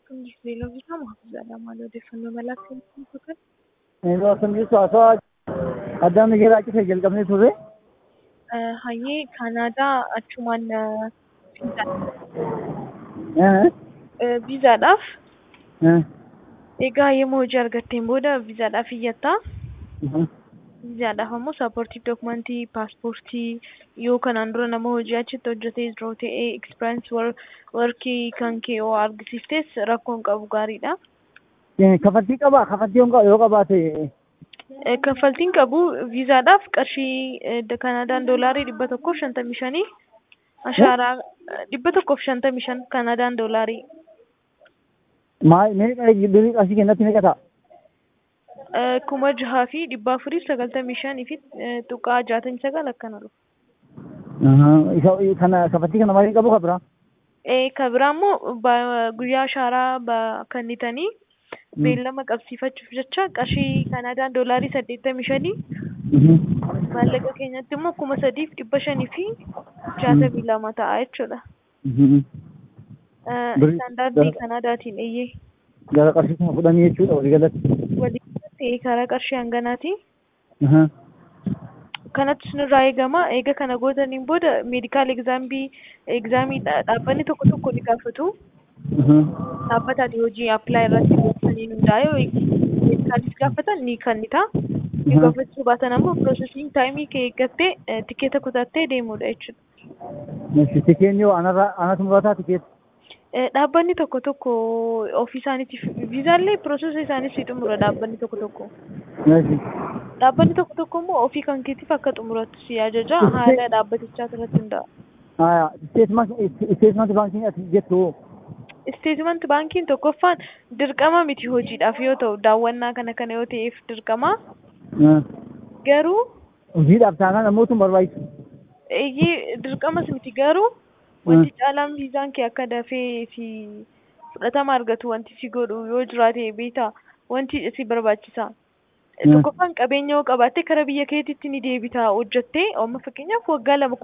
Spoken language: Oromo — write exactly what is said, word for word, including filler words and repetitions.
Kunis beelladoota mahaafizaadha. Maal odeeffannoo malaa kennuun fakkaata? Yeroo akkamitti haasawaa addaan migira achi jalqabnee turre. Hayyee Kanaadaa achumaan viizaadhaaf egaa yommuu hojii argatteen booda viizaadhaaf iyyatta. Viizaadhaaf ammoo saapportii dookumentii, paaspoortii yoo kanaan dura nama hojii achitti hojjetee jiru ta'ee ekspiriyansii warkii kan kee yoo argisiiftes rakkoon qabu gaariidha. Kaffaltii qabaa? Kaffaltii yoo qabaate Kaffaltiin qabu viizaadhaaf qarshii Kanaadaan doolaarii dhibba tokkoof shantamii shanii ashaaraa dhibba tokkoof shantamii shan Kanaadaan doolaarii. Maal meeqa qarshii kennatti meeqa ta'a? kuma jahaa fi dhibba afurii sagaltamii shanii fi tuqaa jaatamii sagal akkana dhufu. Kana kaffaltii kana maaliif qabu kabira? Kabira immoo guyyaa ashaaraa kennitanii beellama qabsiifachuuf jecha qarshii Kanaadaan doolaarii saddeettamii shanii maallaqa keenyatti immoo kuma sadiif dhibba shanii fi jaatamii lama ta'a jechuudha. Istaandaardii Kanaadaatiin eeyyee. Gara qarshii kuma kudhanii jechuudha walii galatti. Walii galatti karaa qarshii hanganaati. Kanatti sinirraa eegama. Eega kana gootaniin booda meedikaal egzaamii egzaamii dhaabbanni tokko tokko ni gaafatu. Dhaabbataati hojii appilaa irratti gootaniin hundaa'e meedikaalis gaafatan ni kannita. Yoo gaafachuu baatan ammoo piroosesiin taayimii kee eeggattee tikeeta kutattee deemuudha jechuudha. Tikeenyi yoo anatu murataa tikeeta? Dhaabbanni tokko tokko ofii isaaniitiif viizaallee piroosesii isaanii si xumura dhaabbanni tokko tokko. Dhaabbanni tokko tokko immoo ofii kan keetiif akka xumurattu si ajaja haala dhaabbatichaa irratti hundaa'a. Isteetmanti baankii ati jettu. Isteetmanti baankiin tokkoffaan dirqama miti hojiidhaaf yoo ta'u daawwannaa kana kana yoo ta'eef dirqama. Garuu. Hojiidhaaf taanaan namoota barbaachisu. Eeyyee dirqamas miti garuu. Wanti caalaan viizaan kee akka dafee si fudhatama argatu wanti si godhu yoo jiraate beektaa wanti si barbaachisa. Tokkoffaan qabeenya yoo qabaatte karaa biyya keetiitti ni deebita hojjettee amma fakkeenyaaf waggaa lama